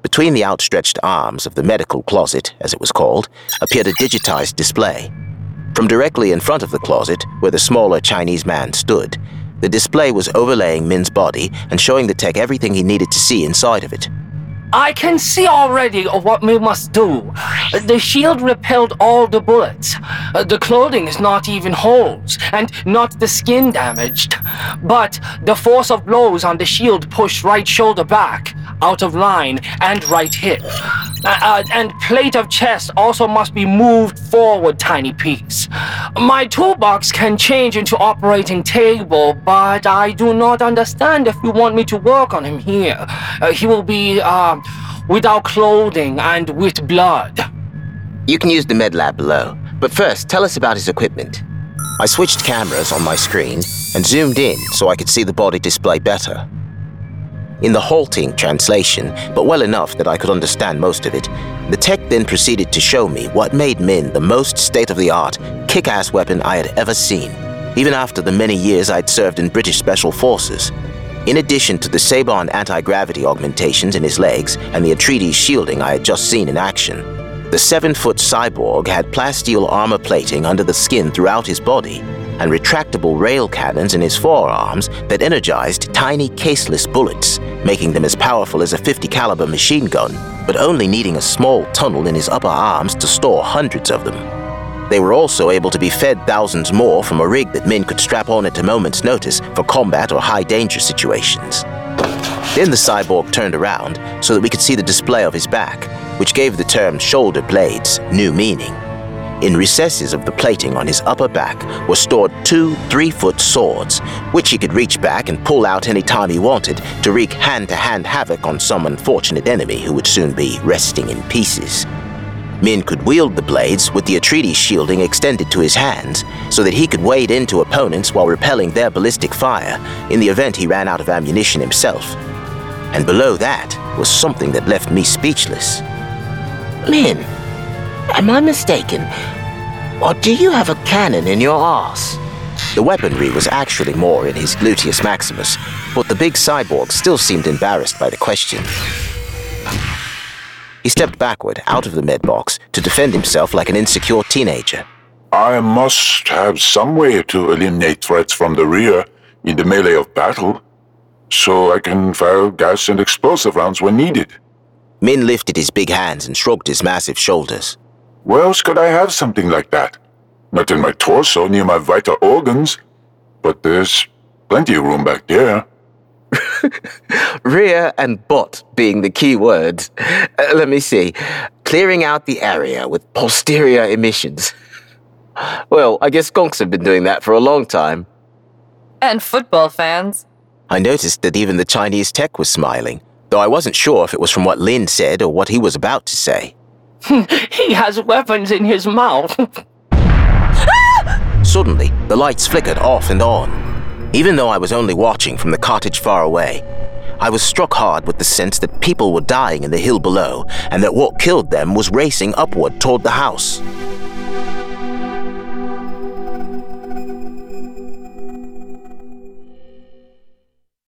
Between the outstretched arms of the medical closet, as it was called, appeared a digitized display. From directly in front of the closet, where the smaller Chinese man stood, the display was overlaying Min's body and showing the tech everything he needed to see inside of it. I can see already what we must do. The shield repelled all the bullets. The clothing is not even holes, and not the skin damaged. But the force of blows on the shield pushed right shoulder back, out of line, and right hip. And plate of chest also must be moved forward tiny piece. My toolbox can change into operating table, but I do not understand if you want me to work on him here. He will be, without clothing and with blood. You can use the med lab below, but first, tell us about his equipment. I switched cameras on my screen and zoomed in so I could see the body display better. In the halting translation, but well enough that I could understand most of it, the tech then proceeded to show me what made Min the most state-of-the-art, kick-ass weapon I had ever seen, even after the many years I'd served in British Special Forces. In addition to the Sabon anti-gravity augmentations in his legs and the Atreides shielding I had just seen in action, the 7-foot cyborg had plasteel armor plating under the skin throughout his body and retractable rail cannons in his forearms that energized tiny caseless bullets, making them as powerful as a .50 caliber machine gun, but only needing a small tunnel in his upper arms to store hundreds of them. They were also able to be fed thousands more from a rig that Min could strap on at a moment's notice for combat or high-danger situations. Then the cyborg turned around so that we could see the display of his back, which gave the term shoulder blades new meaning. In recesses of the plating on his upper back were stored 2 3-foot swords, which he could reach back and pull out any time he wanted to wreak hand-to-hand havoc on some unfortunate enemy who would soon be resting in pieces. Min could wield the blades with the Atreides shielding extended to his hands so that he could wade into opponents while repelling their ballistic fire in the event he ran out of ammunition himself. And below that was something that left me speechless. Min, am I mistaken? Or do you have a cannon in your arse? The weaponry was actually more in his gluteus maximus, but the big cyborg still seemed embarrassed by the question. He stepped backward out of the med box to defend himself like an insecure teenager. I must have some way to eliminate threats from the rear in the melee of battle, so I can fire gas and explosive rounds when needed. Min lifted his big hands and shrugged his massive shoulders. Where else could I have something like that? Not in my torso near my vital organs, but there's plenty of room back there. Rear and butt being the key words. Let me see. Clearing out the area with posterior emissions. Well, I guess skunks have been doing that for a long time. And football fans. I noticed that even the Chinese tech was smiling, though I wasn't sure if it was from what Lin said or what he was about to say. He has weapons in his mouth. Suddenly, the lights flickered off and on. Even though I was only watching from the cottage far away, I was struck hard with the sense that people were dying in the hill below and that what killed them was racing upward toward the house.